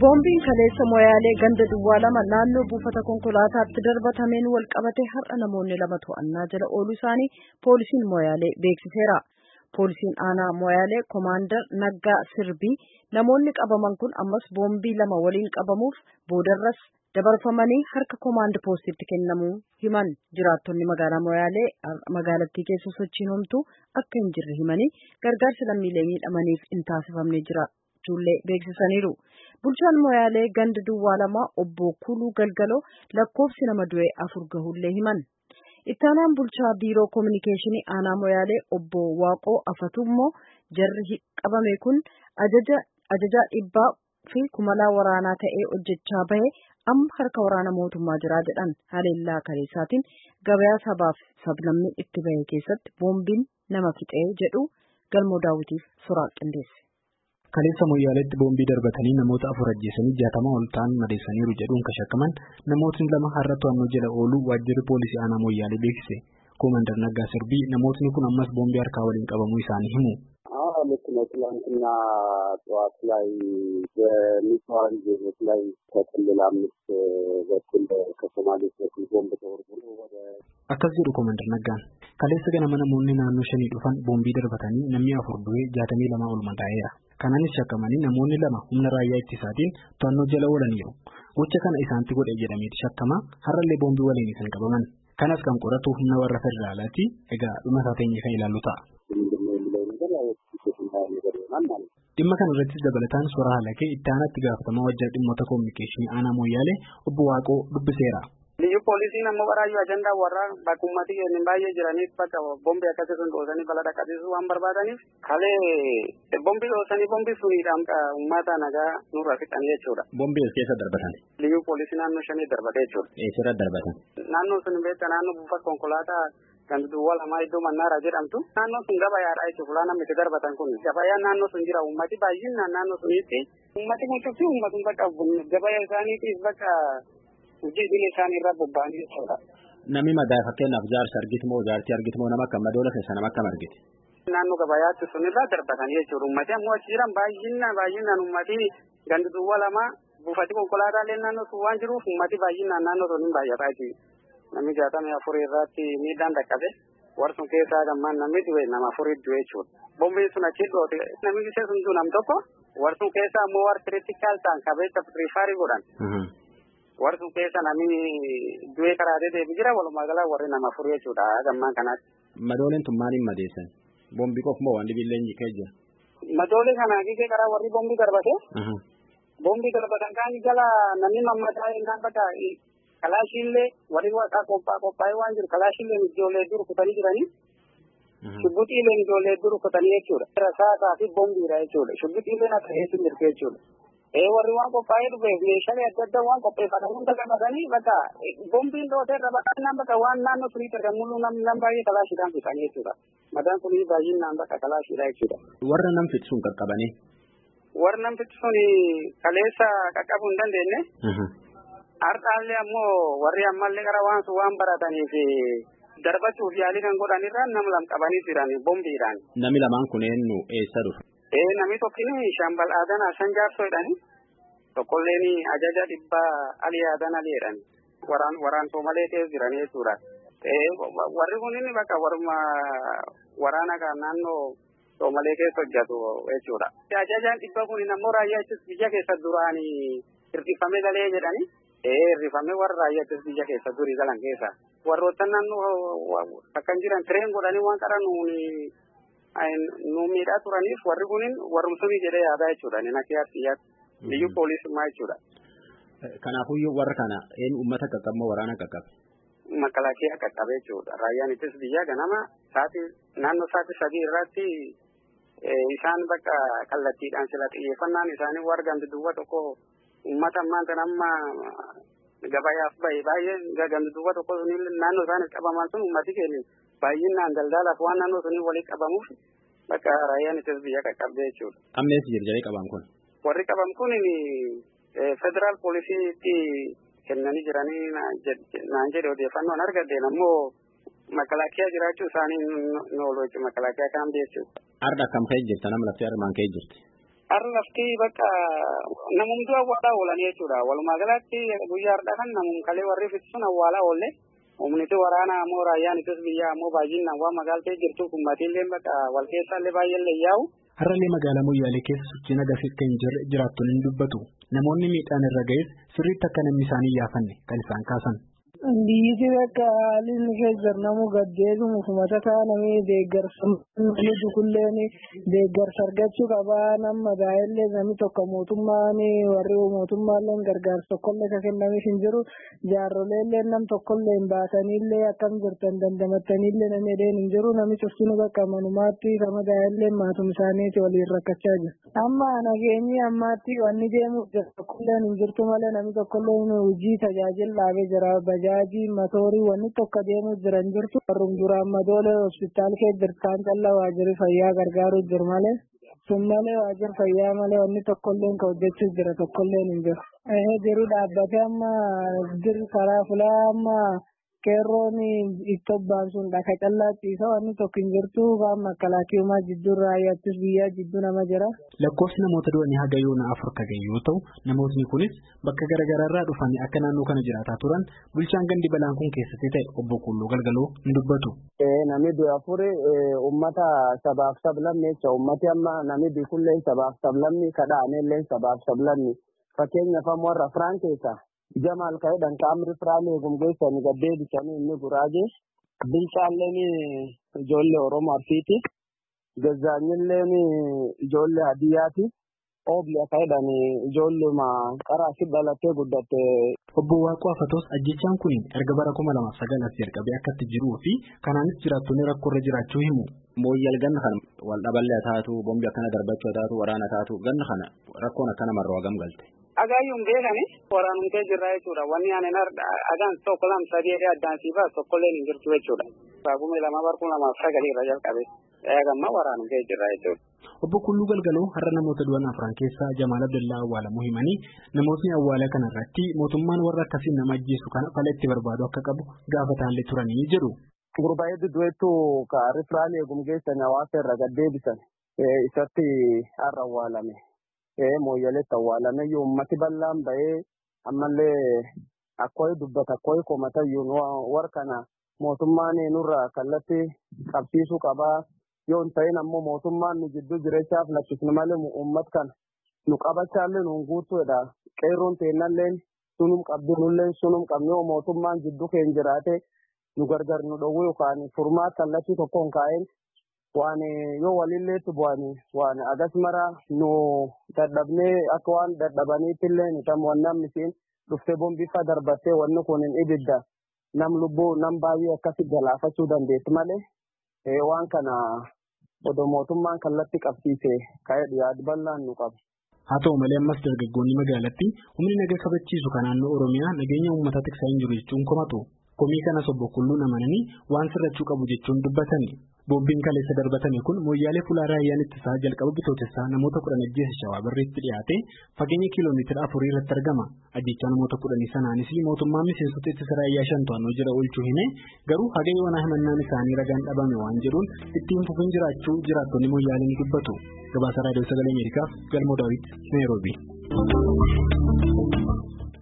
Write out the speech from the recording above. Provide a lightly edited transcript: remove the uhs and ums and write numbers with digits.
Boombiin kaleessa Moyaalee ganda duwwaa lama naannoo buufata konkolaataatti darbatameen wal qabatee har'a namoonni lama to'annaa jala ooluu isaanii poolisiin Moyaalee beeksiseera. Poolisiin aanaa Moyaalee Koomaandar Naggaa Sirbii namoonni qabaman kun ammas boombii lama waliin qabamuuf boodarras dabarfamanii harka koomaand poostitti kennamuu himan. Jiraattonni magaalaa Moyaalee magaalattii keessa sochiin homtuu akka hin jirre himanii gargaarsa lammiilee miidhamaniif hin taasifamne jira jechuullee beeksisaniiru. Bulchaan Moyaalee ganda duwwaa lama obbo Kuluu Galgaloo lakkoofsi nama du'e 4 gahullee himan. Ittaanaan bulchaa biiroo koominikeeshinii aanaa Moyaalee obbo Waaqoo Afatummoo jarri qabame kun ajajaa dhibbaa fi kumalaa waraanaa ta'ee hojjechaa bahe amma harka waraana mootummaa jira jedhan. Haleellaa kaleessaatiin gabayaa sabaaf sablammii itti bahe keessatti boombiin nama fixee jedhu Galmoo Daawitiif suuraa qindeesse. Kaleessa Moyaaleetti boombii darbatanii namoota 4 ajjeesanii 60 ol ta'an madeessaniiru jedhuun shakkaman namootni lama har'a to'annoo jala ooluu waajjirri poolisii aanaa Moyaalee beeksise. Koomaandar Naggaa Sirbii namootni kun ammas boombii harkaa waliin qabamuu isaanii himu. ትናንትና ጠዋት ላይ በሚስዋር ዜጎች ላይ ከክልል 5 በኩል ከሶማሌ በኩል ቦምብ ተወርውሮ ወደ akkas jedhu Koomaandar Naggaan kaleessa ganama namoonni naannoo 5 dhufan boombii darbatanii namni 4 du'ee 62 ol madaa'eera. Kanaanis shakkamanii namoonni 2 humna raayyaa ittisaatiin to'annoo jala oolaniiru. Gocha kana isaanitti godhe jedhameeti shakkama har'allee boombii waliin isaan qabaman. Kanas kan qoratu humna warra federaalaati. Egaa dhuma isaa teenyee kan ilaallu ta'a. Dhimma kana irratti dabalataan suuraa halakee itti aanatti gaafatamaa waajjira dhimmoota koominikeeshinii aanaa Moyaalee obbo Waaqoo dubbiseera. Liyyu poolisiin ammoo baraayyuu ajandaa warra bakkummatii inni baay'ee jiraniif bakka boombii akkasii sun dhoosanii balaa dhaqqabsiisuu waan barbaadaniif kalee boombii dhoosanii boombii suniidhaan uummata nagaa nurra fixan jechuudha. Boombii keessa darbatan. Liyyu poolisii naannoo 5 darbate jechuudha. Eessarra darbatan? Naannoo sun beekta naannoo buufata konkolaataa kan duwwaa lamaa iddoo mannaara jedhamtu naannoo sun gabayaadha jechuudha. Fulaan namni itti darbatan kun gabayaan naannoo sun jira uummati baay'inaan naannoo suniitti uummati mucuufi uummatni bakka gabaya isaaniitiif bakka hojii bilee isaanii irraa bobba'anii jechuudha. Namni madaa fakkeenyaaf jaarsa argiti moo jaartii argiti moo nama akka madoola keessa nama akkam argiti? Naannoo gabayaatti sun irraa darbatan jechuudha. Uummati ammoo achi jiran baay'inaan uummati gandi duwwaa lamaa buufati konkolaataalee naannoo sun waan jiruuf uummati baay'inaan naannoo sun hin baay'ataa jechuudha. Namni 64 irratti miidhaan dhaqqabe warsun keessaa gammaan namni du'e nama 4 du'e jechuudha. Boombiin sun achi dhoote namni ishee sun nam tokko warsun keessaa ammoo war critical ta'an qabeessa rifaarii godhan. Warsun keessa namni du'e karaa deebi'ee jira walumaa galaa warri nama 4 jechuudha gammaan kanaatti. Madooleen tun maaliin madeessan? Boombii qof moo waan dhibillee hin jikee jira? Madoolee kana gigee karaa warri boombii darbate. Boombii darbatan kan jala namni mammadaa innaan bakka kalaashiillee warri waaqaa qophaa'ee waan jiru kalaashiillee ijoollee dur kutanii jiranii. Shubbixiilee ijoollee dur kutanii jechuudha. Rasaasaa fi boombiidha jechuudha. Shubbixiilee akka heessu mirga jechuudha. Warri waan qophaa'ee dhufeef meeshaalee adda addaa waan qopheeffatan hunda qabatanii bakka boombiin dhootee irra bakka bakka waan naannoo suniitti argamu nam baay'ee kalaashiidhaan fixanii jechuudha. Madaan kun baay'inaan bakka kalaashiidha jechuudha. Warra nam fixsuun qaqqabanii? Warra nam fixsuun kaleessa qaqqabuu hin dandeenye. Har'aallee ammoo warri ammallee gara waan barataniif darbachuuf yaalii kan godhan irraan nama lama qabanii jiran boombiidhaan. Nami lamaan kunneen eessa dhufu? Namni tokkini Shambal Aadan Hasan Jaarsoo jedhani. Tokkolleen ajaja dhibbaa Ali Aadan Ali jedhani. Waraan Soomalee keessa jiran jechuudha. Warri kunniin bakka warma waraana kan naannoo Soomalee keessa hojjetu jechuudha. Ajajaan dhibbaa kun ammoo raayyaa ittisa biyya keessa duraan hir'ifamee galee jedhani. Hir'ifamee warra raayyaa ittisa biyya keessa durii galan keessa. Warroota naannoo akkan jiran tireen godhanii waan qaran nu miidhaa turaniif warri kunin warrumsanii jedhee yaadaa jechuudha. Inni akka yaadsiyaatti biyyu poolisummaa jechuudha. Kanaafuu warra kana uummata qaqqabmoo waraana qaqqabe? Makalaakiyaa qaqqabe jechuudha. Raayyaan ittisa biyyaa ganama naannoo sa'aatii 3 irratti isaan bakka kallattiidhaan sila xiyyeeffannaan isaanii warra gandi duwwaa tokko uummata ammaan tan amma gabayaaf baay'ee gandi duwwaa tokko naannoo isaaniif qabaman sun uummati keenya baay'inaan daldalaaf waan naannoo sunii waliin qabamuuf bakka raayyaan ittisa biyyaa qaqqabdee jechuudha. Ammees jirjanii qaban kun? Warri qaban kun federaal poolisiitti kennanii jiranii naan jedhe odeeffannoon argadeen ammoo makalaakiyaa jiraachuu isaanii noolu jechuudha. Makalaakiyaa kan beektu. Arda akkam ka'ee jirta nama laftee armaan ka'ee jirti? Arlafti bakka namumtu awwaala oolanii jechuudha. Walumaa galatti guyyaa har'aa kan namum kalee warri fitsun awwaala oolle. Humniti waraana ammoo raayyaan itti biyyaa ammoo baay'inaan waan magaaltee jirtu ummatiillee bakka wal keessaallee baay'eellee yaa'u. Har'allee magaalaa Moyyaalee keessa sochiin agarsiis kan hin jirre jiraattonni hin dubbatu. Namoonni miidhaan irra ga'es sirriitti akka namni isaanii yaafanne kan isaan kaasan. Biyyi bakka haalli keessa namu gaddeesu mufumata kaanamee deeggarsa nuti kulleen deeggarsa argachuu qabaa nama gaa'ellee namni tokko mootummaan warri mootummaallee gargaarsa tokkollee ka kennameef hin jiru jaarroleellee nam tokkollee hin baataniillee akkam jirtan dandamattaniillee namni edeen hin jiru namni cufsinu bakka manumaatti kama gaa'ellee maatum isaaniiti waliin rakkachaa jiru. Amma nageenyi ammaatti wanni deemuuf jira tokkolleen hin jirtu malee namni tokkollee hojii tajaajila dhaabee jira bajaajii matoorii wanni tokko deemuu jiran jirtu warrum duraan madoole hospitaal kee jirtaan callaa waajjirri fayyaa gargaaruu jiru malee sun malee waajjirri fayyaa malee wanni tokkollee ka hojjechuu jira tokkollee hin jiru. Jiru dhaabbatee amma dirri karaa fulaa amma qeerroon itti obbaan sun dhaka callaa ciisa wanni tokko hin jirtu waan makkalaakiyumaa jidduu raayyaattis biyyaa jidduu nama jira. Lakkoofsi namoota du'anii haga yoona 4 ka ga'e yoo ta'u namootni kunis bakka garaagaraarraa dhufanii akka naannoo kana jiraataa turan bulchaan gandi balaan kun keessatti ta'e obbo Qulluu Galgaloo hin dubbatu. Namni du'a afuri uummata sabaaf sablammii jecha uummati amma namni biikullee sabaaf sablammii kadhaaneellee sabaaf sablammii fakkeenyaaf ammoo warra Firaan keessa Jamal ka'edhaan qaamri Firaalee gumgeessanii gaddeebisanii inni guraagee bilchaalleen ijoollee Oromoo Arsiiti Gazzaanyilleen ijoollee Hadiyyaati Oobli ka'edhaan ijoolluma qaraasi dhalattee guddatte. Obbo Waaqoo Afatos ajjechaan kun erga bara 2009 jalqabee akkatti jiruu fi kanaanis jiraattonni rakkoorra jiraachuu himu. Mooyyal ganna kana wal dhaballee taatu bombi akkana darbachuu taatu waraana taatu ganna kana rakkoon akkana marroo hagam galte. Agaayyuun beekani waraanumtee jirra jechuudha. Wanni ani agaan tokko lama sadii addaan siifaa tokkollee hin jirtu jechuudha. Baagumee 2009 irra jalqabe. Eegamma waraanumtee jirra jechuudha. Obbo Qulluu Galgaloo har'a namoota du'an afran keessaa Jamaal Abdallaa awwaalamuu himanii namootni awwaala kana irratti mootummaan warra akkasiin nama ajjeesu kana fala itti barbaadu akka qabu gaafataallee turanii jedhu. Gurbaa'ee duddueettu ka Firaalee gumgeessan hawaasa irra gaddeebisan isatti har'a awwaalame. Mooyyaleetti awwaalame uummati bal'aan ba'ee ammallee akkooyi dubbata akkooyi komatayyuun warra kana mootummaan nurra kallatti qabsiisuu qabaa yoo hin ta'in ammoo mootummaan nu jidduu jireessaaf lakkisnu malee uummat kana nu qabachaallee nuun guutuudha qeerroon teennallee sunum qabdi nullee sunum qabnee mootummaan jidduu keenya jiraate nu gargar nu dhowwee yookaan furmaata kallattii tokkoon kaa'een waan yoo walilleetti bu'anii waan agas mara nu dadhabnee akka waan dadhabaniittillee ni tam wannam isiin dhuftee bombifa darbattee wanni kun hin ibidda nam lubbuu nam baay'ee akkasi galaafachuu dandeetti malee waan kana odoo mootummaan kallatti qabsiise ka'ee dhiyaatu bal'aan nu qaba. Haa ta'u malee ammas dargaggoonni magaalattii humni nagaa kabachiisu kan naannoo Oromiyaa nageenya uummataa tiksaa hin jiru jechuun komatu. Komii kanas obbo Qulluu amananii waan sirrachuu qabu jechuun dubbatani. Boombiin kaleessa darbatame kun Mooyyaalee fuula raayyaan ittisaa jalqaba bitootessaa namoota 10 ajjeese Shawaa Barreetti dhiyaate fageenya kiiloomeetira 4 irratti argama. Ajjechaa namoota 10 sanaanis mootummaan miseensota ittisa raayyaa 5 to'annoo jala oolchuu hime garuu haga yoonaa himannaan isaanii ragaan dhabame waan jedhuun ittiin fufuun jiraachuu jiraattonni Mooyyaalee ni dubbatu. Gabaasa Raadiyoo Sagalee Ameerikaaf Galmoo Daawit Naayiroobii.